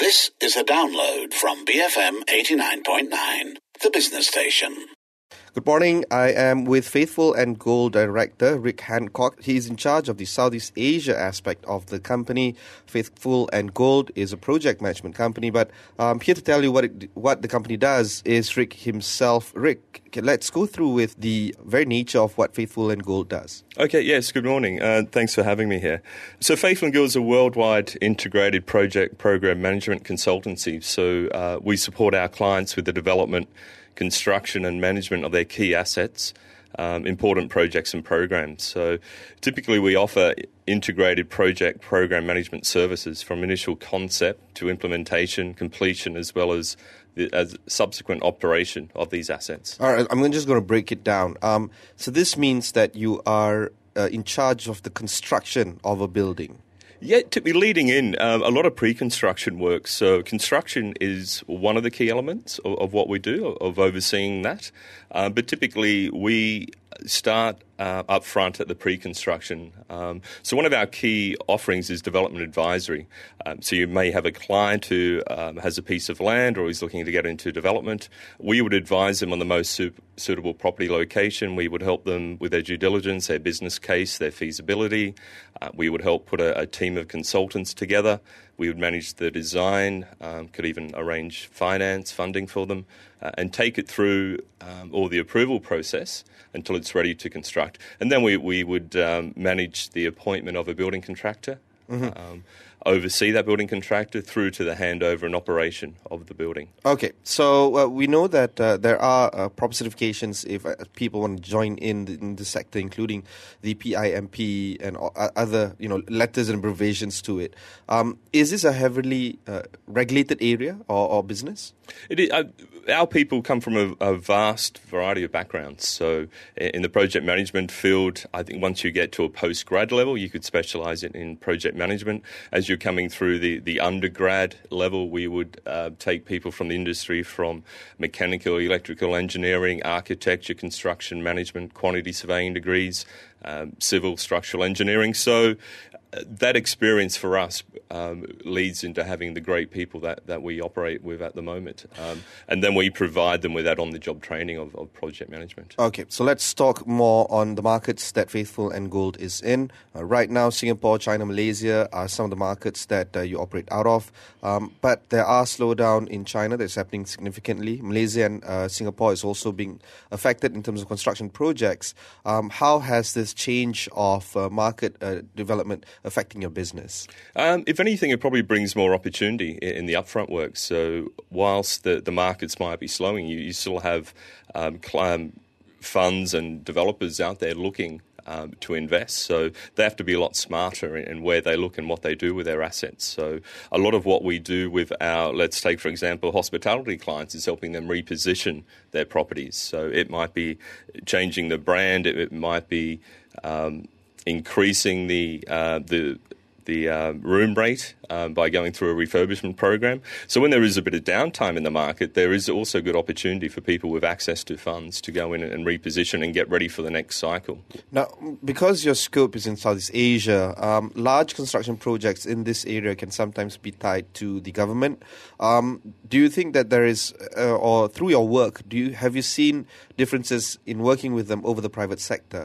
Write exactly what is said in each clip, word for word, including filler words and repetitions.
This is a download from B F M eighty-nine point nine, the business station. Good morning. I am with Faithful and Gold Director Rick Hancock. He is in charge of the Southeast Asia aspect of the company. Faithful and Gold is a project management company, but um, here to tell you what it, what the company does is Rick himself. Rick, okay, let's go through with the very nature of what Faithful and Gold does. Okay, yes, good morning. Uh, thanks for having me here. So Faithful and Gold is a worldwide integrated project program management consultancy. So uh, we support our clients with the development, construction and management of their key assets, um, important projects and programs. So typically we offer integrated project program management services from initial concept to implementation, completion, as well as the as subsequent operation of these assets. All right, I'm just going to break it down. Um, so this means that you are uh, in charge of the construction of a building. Yeah, to be leading in um, a lot of pre-construction work. So construction is one of the key elements of, of what we do, of overseeing that. Uh, but typically we start uh, up front at the pre-construction. Um, so one of our key offerings is development advisory. Um, so you may have a client who um, has a piece of land or is looking to get into development. We would advise them on the most su- suitable property location. We would help them with their due diligence, their business case, their feasibility. Uh, we would help put a, a team of consultants together. We would manage the design, um, could even arrange finance, funding for them, uh, and take it through um, all the approval process until it's ready to construct. And then we, we would um, manage the appointment of a building contractor, mm-hmm. um, oversee that building contractor through to the handover and operation of the building. Okay, so uh, we know that uh, there are uh, proper certifications if uh, people want to join in the, in the sector, including the P I M P and uh, other, you know, letters and abbreviations to it. Um, is this a heavily uh, regulated area or, or business? It is, uh, our people come from a, a vast variety of backgrounds. So in the project management field, I think once you get to a postgrad level, you could specialise in, in project management. As you're coming through the, the undergrad level, we would uh, take people from the industry from mechanical, electrical engineering, architecture, construction management, quantity surveying degrees, um, civil, structural engineering. So uh, that experience for us um, leads into having the great people that, that we operate with at the moment. Um, and then we provide them with that on-the-job training of, of project management. Okay, so let's talk more on the markets that Faithful and Gold is in. Uh, right now, Singapore, China, Malaysia are some of the markets that uh, you operate out of. Um, but there are slowdown in China that's happening significantly. Malaysia and uh, Singapore is also being affected in terms of construction projects. Um, how has this change of uh, market uh, development affecting your business? Um, if anything, it probably brings more opportunity in, in the upfront work. So whilst the, the markets might be slowing, you, you still have um, cl- funds and developers out there looking Um, to invest. So they have to be a lot smarter in, in where they look and what they do with their assets. So a lot of what we do with our, let's take, for example, hospitality clients is helping them reposition their properties. So it might be changing the brand, it, it might be um, increasing the uh, the the uh, room rate um, by going through a refurbishment program. So when there is a bit of downtime in the market, there is also good opportunity for people with access to funds to go in and reposition and get ready for the next cycle. Now, because your scope is in Southeast Asia, um, large construction projects in this area can sometimes be tied to the government. Um, do you think that there is, uh, or through your work, do you have you seen differences in working with them over the private sector?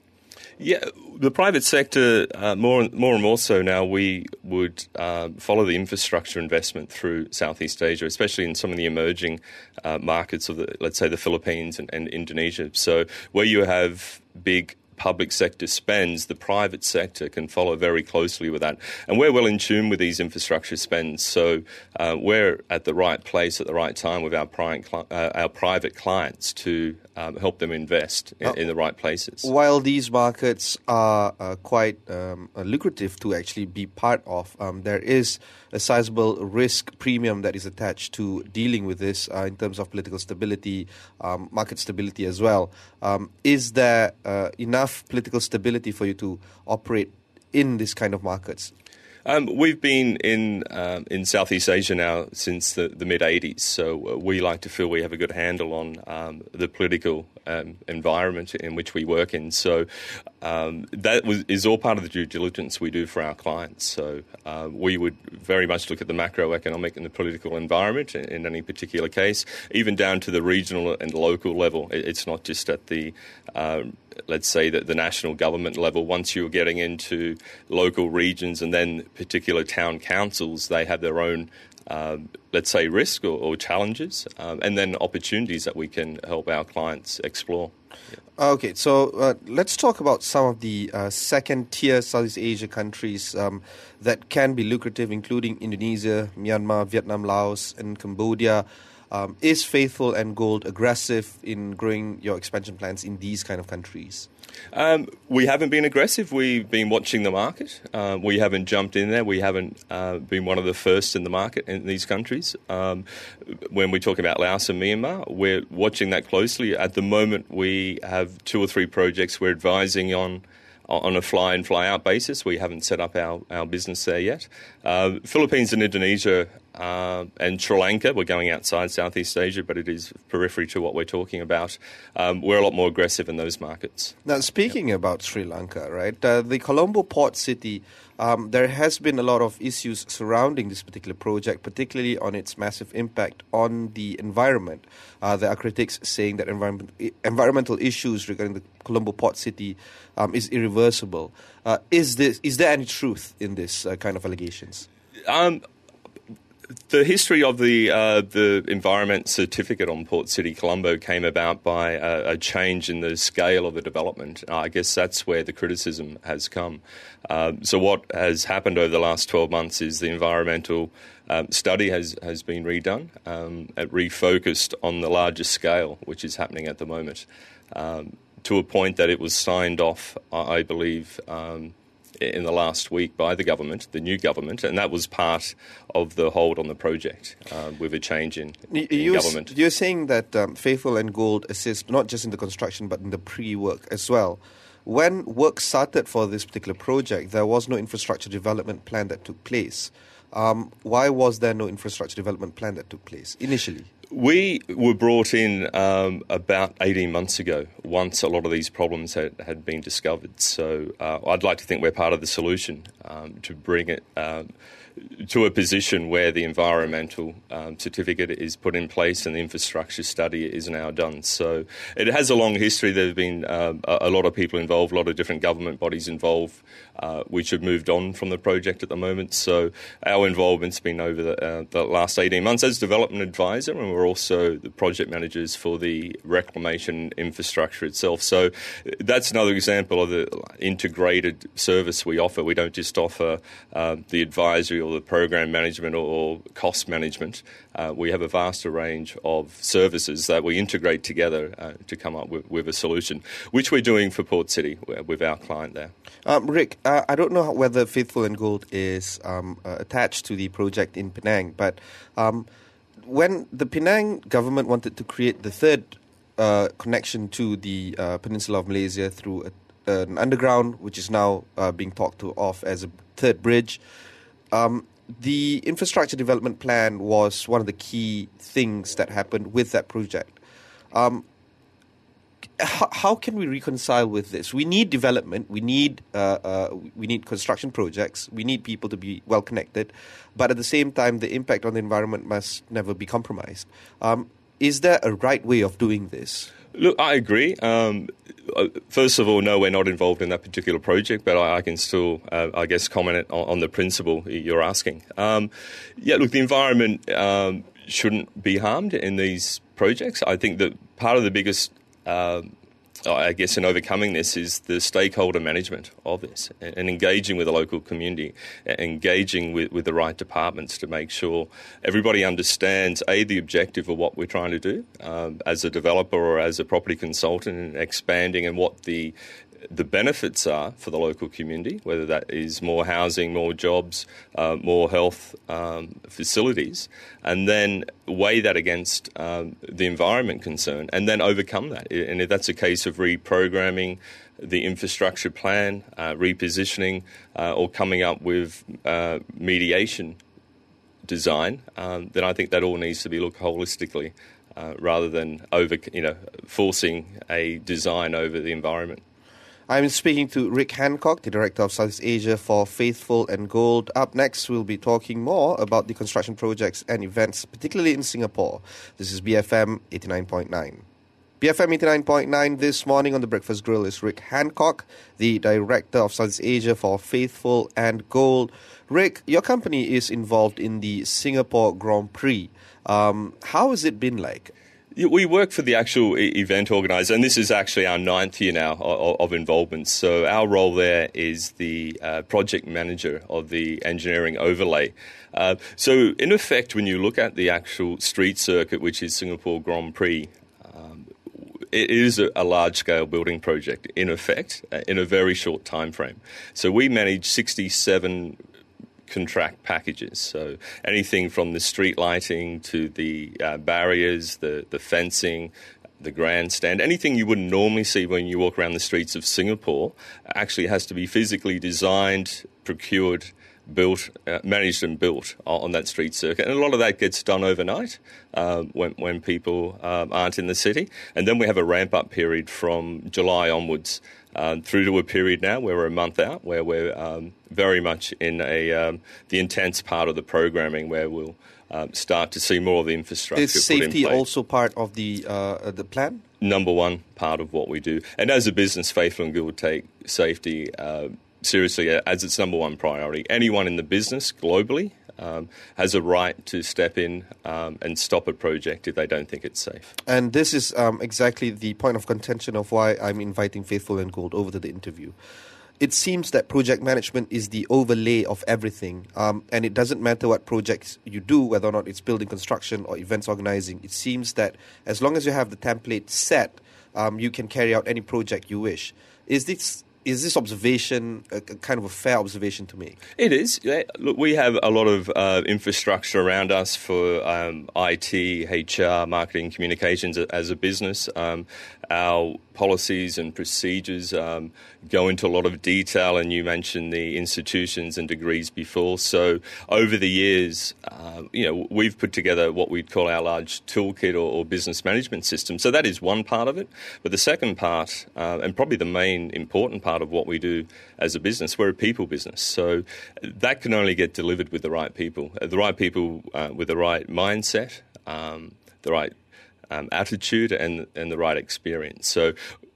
Yeah, the private sector, uh, more, more and more so now, we would uh, follow the infrastructure investment through Southeast Asia, especially in some of the emerging uh, markets of, the, let's say, the Philippines and, and Indonesia. So where you have big public sector spends, the private sector can follow very closely with that. And we're well in tune with these infrastructure spends. So uh, we're at the right place at the right time with our, pri- uh, our private clients to um, help them invest in, uh, in the right places. While these markets are uh, quite um, lucrative to actually be part of, um, there is a sizable risk premium that is attached to dealing with this uh, in terms of political stability, um, market stability as well. Um, is there uh, enough political stability for you to operate in this kind of markets? Um, we've been in um, in Southeast Asia now since the, the mid eighties, so uh, we like to feel we have a good handle on um, the political um, environment in which we work in. So um, that was, is all part of the due diligence we do for our clients. So uh, we would very much look at the macroeconomic and the political environment in, in any particular case, even down to the regional and local level. It, it's not just at the um, let's say that the national government level. Once you're getting into local regions and then particular town councils, they have their own, um, let's say, risk or, or challenges, um, and then opportunities that we can help our clients explore. Yeah. Okay, so uh, let's talk about some of the uh, second-tier Southeast Asia countries um, that can be lucrative, including Indonesia, Myanmar, Vietnam, Laos, and Cambodia. Um, is Faithful and Gold aggressive in growing your expansion plans in these kind of countries? Um, we haven't been aggressive. We've been watching the market. Uh, we haven't jumped in there. We haven't uh, been one of the first in the market in these countries. Um, when we talk about Laos and Myanmar, we're watching that closely. At the moment, we have two or three projects we're advising on on a fly-in, fly-out basis. We haven't set up our, our business there yet. Uh, Philippines and Indonesia uh, and Sri Lanka, we're going outside Southeast Asia, but it is periphery to what we're talking about. Um, we're a lot more aggressive in those markets. Now, speaking yep. about Sri Lanka, right, uh, the Colombo port city, um, there has been a lot of issues surrounding this particular project, particularly on its massive impact on the environment. Uh, there are critics saying that environment, environmental issues regarding the Colombo port city um, is irreversible. Uh, is this is there any truth in this uh, kind of allegations? Um, the history of the uh, the environment certificate on Port City Colombo came about by a, a change in the scale of the development. Uh, I guess that's where the criticism has come. Uh, so what has happened over the last twelve months is the environmental um, study has, has been redone, um, refocused on the larger scale, which is happening at the moment. Um, to a point that it was signed off, I believe, um, in the last week by the government, the new government, and that was part of the hold on the project uh, with a change in, in you're, government. You're saying that um, Faithful and Gold assist not just in the construction but in the pre-work as well. When work started for this particular project, there was no infrastructure development plan that took place. Um, why was there no infrastructure development plan that took place initially? We were brought in um, about eighteen months ago, once a lot of these problems had, had been discovered. So uh, I'd like to think we're part of the solution um, to bring it um, to a position where the environmental um, certificate is put in place and the infrastructure study is now done. So it has a long history. There have been um, a, a lot of people involved, a lot of different government bodies involved, uh, which have moved on from the project at the moment. So our involvement's been over the, uh, the last eighteen months as development advisor, and we're also the project managers for the reclamation infrastructure itself. So that's another example of the integrated service we offer. We don't just offer uh, the advisory or the program management or, or cost management. Uh, we have a vaster range of services that we integrate together uh, to come up with, with a solution, which we're doing for Port City with our client there. Um, Rick, uh, I don't know whether Faithful and Gold is um, uh, attached to the project in Penang, but um, when the Penang government wanted to create the third uh, connection to the uh, peninsula of Malaysia through a, an underground, which is now uh, being talked to off as a third bridge, um, the infrastructure development plan was one of the key things that happened with that project. Um, how, how can we reconcile with this? We need development. We need uh, uh, we need construction projects. We need people to be well connected, but at the same time, the impact on the environment must never be compromised. Um, is there a right way of doing this? Look, I agree. Um, first of all, no, we're not involved in that particular project, but I, I can still, uh, I guess, comment on, on the principle you're asking. Um, yeah, look, the environment um, shouldn't be harmed in these projects. I think that part of the biggest uh, I guess in overcoming this is the stakeholder management of this and, and engaging with the local community, engaging with, with the right departments to make sure everybody understands, A, the objective of what we're trying to do um, as a developer or as a property consultant, and expanding and what the the benefits are for the local community, whether that is more housing, more jobs, uh, more health um, facilities, and then weigh that against um, the environment concern and then overcome that. And if that's a case of reprogramming the infrastructure plan, uh, repositioning, uh, or coming up with uh, mediation design, um, then I think that all needs to be looked holistically uh, rather than over, you know, forcing a design over the environment. I'm speaking to Rick Hancock, the Director of Southeast Asia for Faithful and Gold. Up next, we'll be talking more about the construction projects and events, particularly in Singapore. This is B F M eighty-nine point nine. B F M eighty-nine point nine this morning on The Breakfast Grill is Rick Hancock, the Director of Southeast Asia for Faithful and Gold. Rick, your company is involved in the Singapore Grand Prix. Um, how has it been like? We work for the actual event organiser, and this is actually our ninth year now of, of involvement. So our role there is the uh, project manager of the engineering overlay. Uh, so in effect, when you look at the actual street circuit, which is Singapore Grand Prix, um, it is a, a large-scale building project, in effect, uh, in a very short time frame. So we manage sixty-seven contract packages, so anything from the street lighting to the uh, barriers, the, the fencing, the grandstand, anything you wouldn't normally see when you walk around the streets of Singapore actually has to be physically designed, procured, built, uh, managed and built on that street circuit. And a lot of that gets done overnight um, when, when people um, aren't in the city. And then we have a ramp-up period from July onwards Um, through to a period now where we're a month out, where we're um, very much in a um, the intense part of the programming, where we'll um, start to see more of the infrastructure Is put in safety place. also part of the uh, the plan? Number one part of what we do. And as a business, Faithful and Gould take safety uh, seriously as its number one priority. Anyone in the business globally Um, has a right to step in um, and stop a project if they don't think it's safe. And this is um, exactly the point of contention of why I'm inviting Faithful and Gold over to the interview. It seems that project management is the overlay of everything, um, and it doesn't matter what projects you do, whether or not it's building construction or events organizing. It seems that as long as you have the template set, um, you can carry out any project you wish. Is this Is this observation a, a kind of a fair observation to make? It is. Yeah. Look, we have a lot of uh, infrastructure around us for um, I T, H R, marketing, communications as a business. Um, our policies and procedures um, go into a lot of detail, and you mentioned the institutions and degrees before. So over the years, uh, you know, we've put together what we'd call our large toolkit or, or business management system. So that is one part of it. But the second part, uh, and probably the main important part of what we do as a business, we're a people business. So that can only get delivered with the right people, the right people uh, with the right mindset, um, the right Um, attitude and, and the right experience. So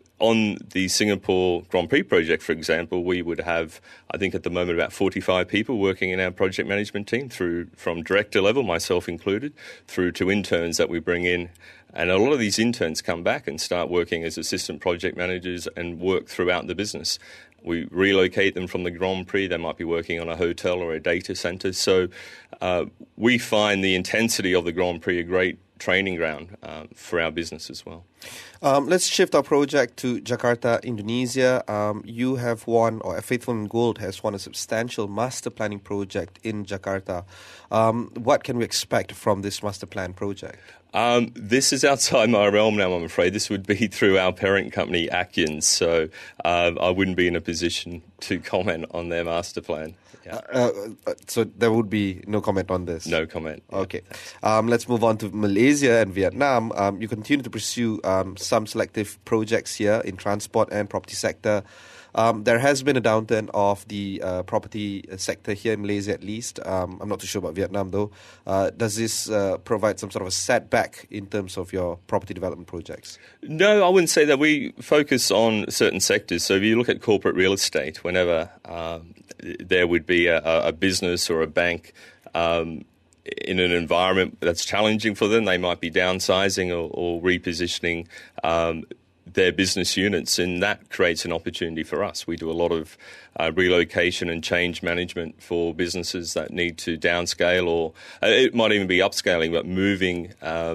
on the Singapore Grand Prix project, for example, we would have, I think at the moment, about forty-five people working in our project management team, through from director level, myself included, through to interns that we bring in. And a lot of these interns come back and start working as assistant project managers and work throughout the business. We relocate them from the Grand Prix. They might be working on a hotel or a data centre. So uh, we find the intensity of the Grand Prix a great training ground uh, for our business as well. Um, let's shift our project to Jakarta, Indonesia. Um, you have won, or Faithful and Gold has won, a substantial master planning project in Jakarta. Um, what can we expect from this master plan project? Um, this is outside my realm now, I'm afraid. This would be through our parent company, Akyens, so uh, I wouldn't be in a position to comment on their master plan. Yeah. Uh, uh, so there would be no comment on this? No comment. Yeah. Okay. Um, let's move on to Malaysia and Vietnam. Um, you continue to pursue um, some selective projects here in transport and property sector. Um, there has been a downturn of the uh, property sector here in Malaysia, at least. Um, I'm not too sure about Vietnam, though. Uh, does this uh, provide some sort of a setback in terms of your property development projects? No, I wouldn't say that. We focus on certain sectors. So if you look at corporate real estate, whenever um, there would be a, a business or a bank um, in an environment that's challenging for them, they might be downsizing or, or repositioning um their business units, and that creates an opportunity for us. We do a lot of uh, relocation and change management for businesses that need to downscale, or uh, it might even be upscaling, but moving um,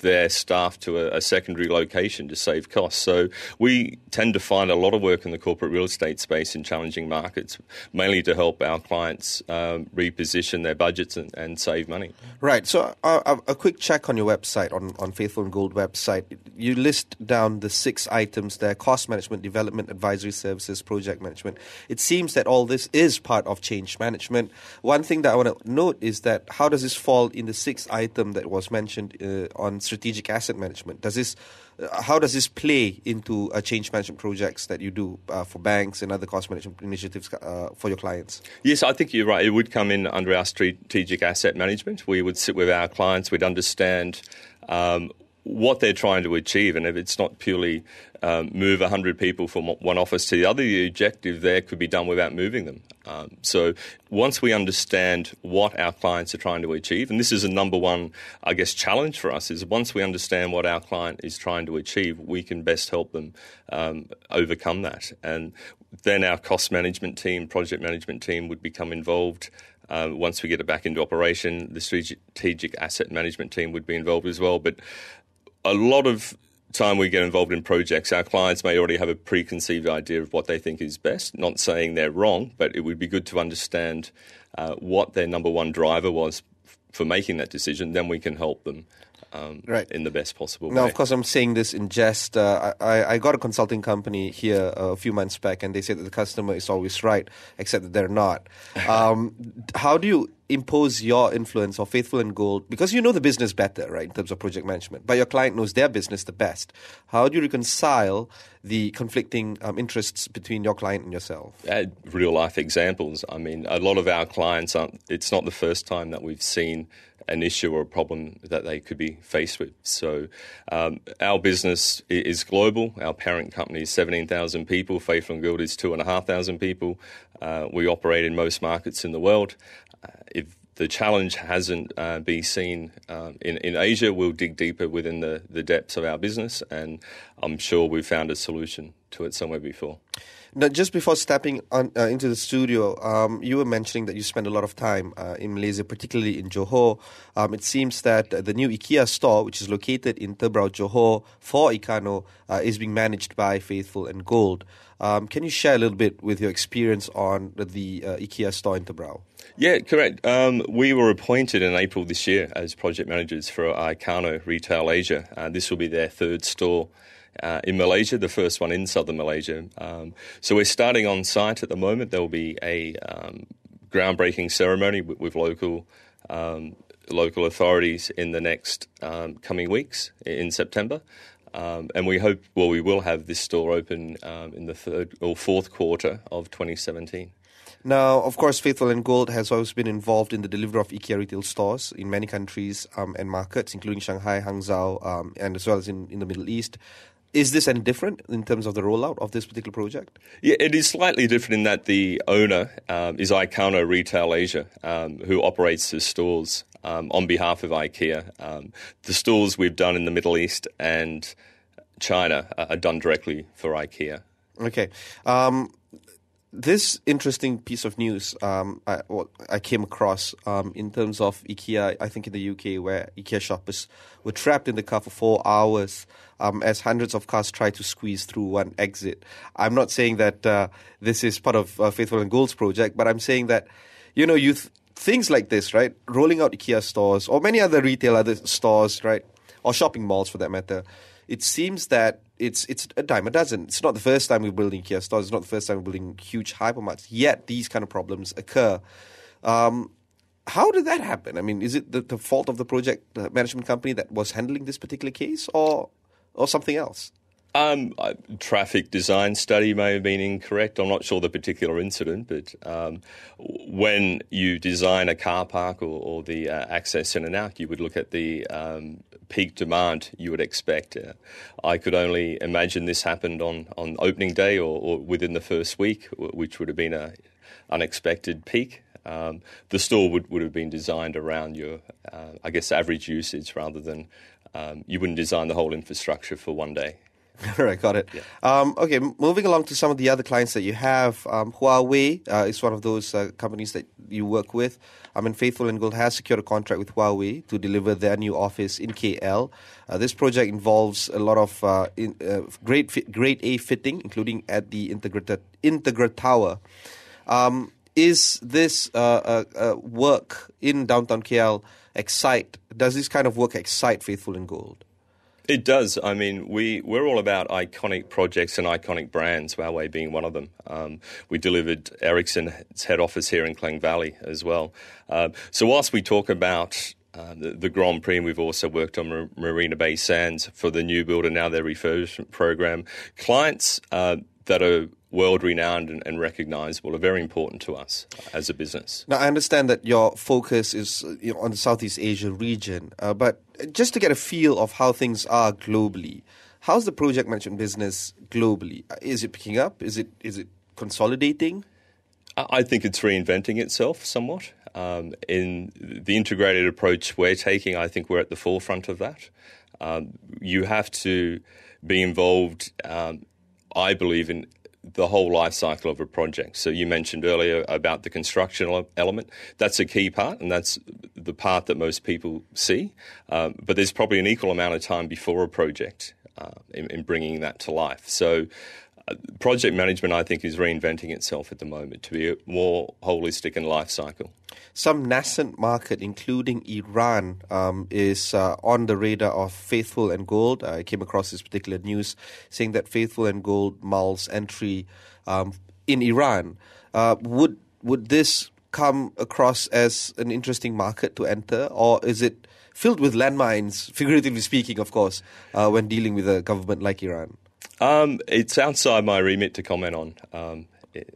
their staff to a, a secondary location to save costs. So we tend to find a lot of work in the corporate real estate space in challenging markets, mainly to help our clients um, reposition their budgets and, and save money. Right. So uh, a quick check on your website, on, on Faithful and Gold website. You list down the six items there: cost management, development, advisory services, project management. It seems that all this is part of change management. One thing that I want to note is that how does this fall in the sixth item that was mentioned uh, on strategic asset management? Does this, uh, how does this play into uh, change management projects that you do uh, for banks and other cost management initiatives uh, for your clients? Yes, I think you're right. It would come in under our strategic asset management. We would sit with our clients. We'd understand um, what they're trying to achieve, and if it's not purely um, move one hundred people from one office to the other, the objective there could be done without moving them. Um, so once we understand what our clients are trying to achieve, and this is a number one, I guess, challenge for us, is once we understand what our client is trying to achieve, we can best help them um, overcome that. And then our cost management team, project management team would become involved. Uh, once we get it back into operation, the strategic asset management team would be involved as well. But a lot of time we get involved in projects, our clients may already have a preconceived idea of what they think is best. Not saying they're wrong, but it would be good to understand uh, what their number one driver was f- for making that decision. Then we can help them um, right. in the best possible now, way. Now, of course, I'm saying this in jest. Uh, I, I got a consulting company here uh, a few months back, and they said that the customer is always right, except that they're not. Um, how do you impose your influence or Faithful and Gold, because you know the business better, right, in terms of project management, but your client knows their business the best? How do you reconcile the conflicting um, interests between your client and yourself? Uh, real life examples. I mean, a lot of our clients aren't, it's not the first time that we've seen an issue or a problem that they could be faced with. So um, our business is global. Our parent company is seventeen thousand people. Faithful and Gold is two thousand five hundred people. Uh, we operate in most markets in the world. Uh, if the challenge hasn't uh, been seen um, in, in Asia, we'll dig deeper within the, the depths of our business, and I'm sure we've found a solution to it somewhere before. Now, just before stepping on, uh, into the studio, um, you were mentioning that you spend a lot of time uh, in Malaysia, particularly in Johor. Um, it seems that the new IKEA store, which is located in Tebrau, Johor, for Ikano, uh, is being managed by Faithful and Gold. Um, can you share a little bit with your experience on the, the uh, IKEA store in Tebrau? Yeah, correct. Um, we were appointed in April this year as project managers for Ikano Retail Asia. Uh, this will be their third store Uh, in Malaysia, the first one in southern Malaysia. Um, so we're starting on site at the moment. There will be a um, groundbreaking ceremony with, with local um, local authorities in the next um, coming weeks in September. Um, and we hope, well, we will have this store open um, in the third or fourth quarter of twenty seventeen. Now, of course, Faithful and Gold has always been involved in the delivery of IKEA retail stores in many countries um, and markets, including Shanghai, Hangzhou, um, and as well as in, in the Middle East. Is this any different in terms of the rollout of this particular project? Yeah, it is slightly different in that the owner um, is Ikano Retail Asia, um, who operates the stores um, on behalf of IKEA. Um, the stores we've done in the Middle East and China are done directly for IKEA. Okay. Um, this interesting piece of news um, I, what I came across um, in terms of IKEA, I think in the U K, where IKEA shoppers were trapped in the car for four hours um, as hundreds of cars tried to squeeze through one exit. I'm not saying that uh, this is part of uh, Faithful and Gold's project, but I'm saying that, you know, you th- things like this, right, rolling out IKEA stores or many other retail other stores, right, or shopping malls for that matter, it seems that it's it's a dime a dozen. It's not the first time we're building IKEA stores. It's not the first time we're building huge hypermarkets. Yet these kind of problems occur. Um, how did that happen? I mean, is it the, the fault of the project uh, management company that was handling this particular case, or or something else? Um, uh, traffic design study may have been incorrect. I'm not sure the particular incident, but um, when you design a car park or, or the uh, access in and out, you would look at the um, peak demand you would expect. Uh, I could only imagine this happened on, on opening day or, or within the first week, which would have been an unexpected peak. Um, the store would, would have been designed around your, uh, I guess, average usage rather than um, you wouldn't design the whole infrastructure for one day. All right, got it. Yeah. Um, okay, m- moving along to some of the other clients that you have. Um, Huawei uh, is one of those uh, companies that you work with. I mean, Faithful and Gold has secured a contract with Huawei to deliver their new office in K L. Uh, this project involves a lot of uh, in, uh, grade, fi- grade A fitting, including at the Integra, Integra Tower. Um, is this uh, uh, uh, work in downtown K L excite? Does this kind of work excite Faithful and Gold? It does. I mean, we, we're all about iconic projects and iconic brands, Huawei being one of them. Um, we delivered Ericsson's head office here in Klang Valley as well. Uh, so whilst we talk about uh, the, the Grand Prix, and we've also worked on Mar- Marina Bay Sands for the new build and now their refurbishment program, clients uh, that are world-renowned and, and recognisable are very important to us as a business. Now, I understand that your focus is uh, you know, on the Southeast Asia region, uh, but just to get a feel of how things are globally, how's the project management business globally? Is it picking up? Is it is it consolidating? I think it's reinventing itself somewhat. Um, in the integrated approach we're taking, I think we're at the forefront of that. Um, you have to be involved, um, I believe, in the whole life cycle of a project. So you mentioned earlier about the construction element. That's a key part, and that's the part that most people see. Um, but there's probably an equal amount of time before a project uh, in, in bringing that to life. So uh, project management, I think, is reinventing itself at the moment to be a more holistic and life cycle. Some nascent market, including Iran, um, is uh, on the radar of Faithful and Gold. I came across this particular news saying that Faithful and Gold mulls entry um, in Iran. Uh, would would this come across as an interesting market to enter, or is it filled with landmines, figuratively speaking, of course, uh, when dealing with a government like Iran? Um, it's outside my remit to comment on um,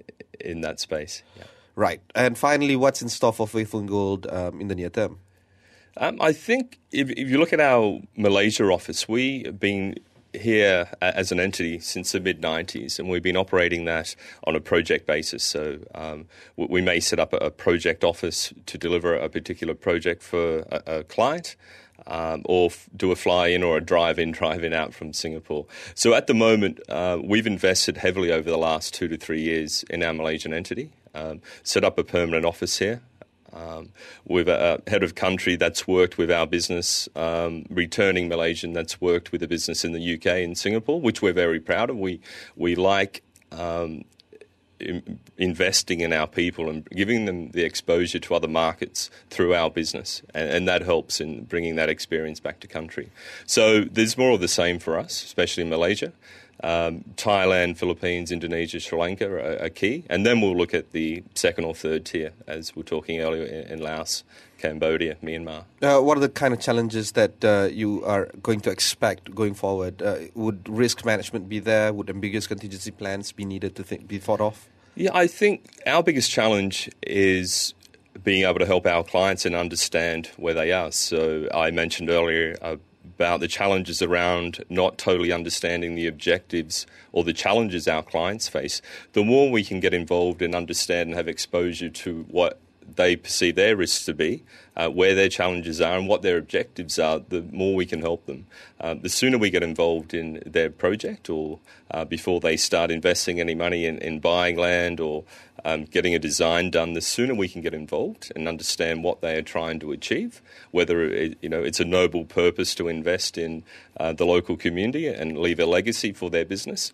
in that space. Yeah. Right. And finally, what's in store for Faithful and Gold um, in the near term? Um, I think if, if you look at our Malaysia office, we have been here as an entity since the mid nineties, and we've been operating that on a project basis. So um, we may set up a project office to deliver a particular project for a, a client. Um, or f- do a fly-in or a drive-in, drive-in out from Singapore. So at the moment, uh, we've invested heavily over the last two to three years in our Malaysian entity, um, set up a permanent office here. Um, with a, a head of country that's worked with our business, um, returning Malaysian that's worked with a business in the U K and Singapore, which we're very proud of. We, we like... Um, investing in our people and giving them the exposure to other markets through our business, and, and that helps in bringing that experience back to country. So there's more of the same for us, especially in Malaysia. Um, Thailand, Philippines, Indonesia, Sri Lanka are, are key, and then we'll look at the second or third tier, as we were talking earlier, in, in Laos, Cambodia, Myanmar. Uh, what are the kind of challenges that uh, you are going to expect going forward? Uh, would risk management be there? Would ambiguous contingency plans be needed to think, be thought of? Yeah, I think our biggest challenge is being able to help our clients and understand where they are. So I mentioned earlier about the challenges around not totally understanding the objectives or the challenges our clients face. The more we can get involved and understand and have exposure to what they perceive their risks to be, uh, where their challenges are and what their objectives are, the more we can help them. Uh, the sooner we get involved in their project or uh, before they start investing any money in, in buying land or um, getting a design done, the sooner we can get involved and understand what they are trying to achieve, whether it, you know, it's a noble purpose to invest in uh, the local community and leave a legacy for their business.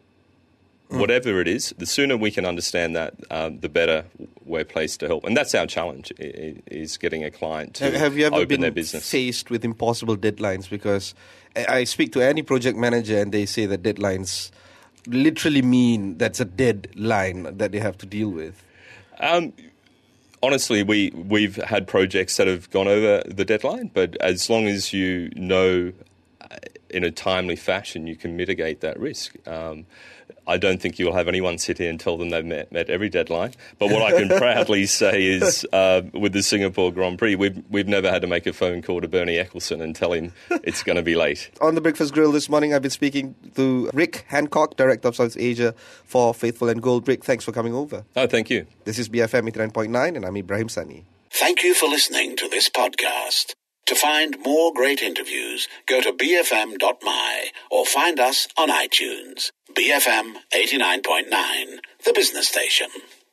Whatever it is, the sooner we can understand that, um, the better we're placed to help. And that's our challenge, is getting a client to Have you ever open been their business. Faced with impossible deadlines? Because I speak to any project manager and they say that deadlines literally mean that's a deadline that they have to deal with. Um, honestly, we, we've had projects that have gone over the deadline, but as long as you know in a timely fashion, you can mitigate that risk. Um, I don't think you'll have anyone sit here and tell them they've met, met every deadline. But what I can proudly say is, uh, with the Singapore Grand Prix, we've we've never had to make a phone call to Bernie Ecclestone and tell him it's going to be late. On the Breakfast Grill this morning, I've been speaking to Rick Hancock, Director of South Asia for Faithful and Gold. Rick, thanks for coming over. Oh, thank you. This is B F M eighty-nine point nine, and I'm Ibrahim Sani. Thank you for listening to this podcast. To find more great interviews, go to b f m dot m y or find us on iTunes. B F M eighty-nine point nine, the business station.